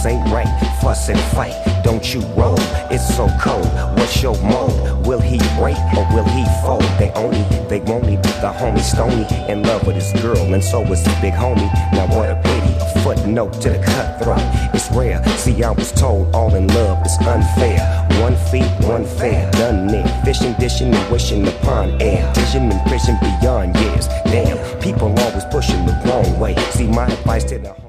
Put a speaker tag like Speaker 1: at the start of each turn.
Speaker 1: this ain't right. Fuss and fight, don't you roll. It's so cold, what's your mode? Will he break or will he fold? They won't him. The homie Stony in love with his girl, and so is the big homie. Now what a pity, a footnote to the cutthroat. It's rare, see I was told all in love is unfair. 1 feet, 1 fare, done there. Fishing, dishing, and wishing upon air. Vision and prison beyond years. Damn, people always pushing the wrong way. See my advice to the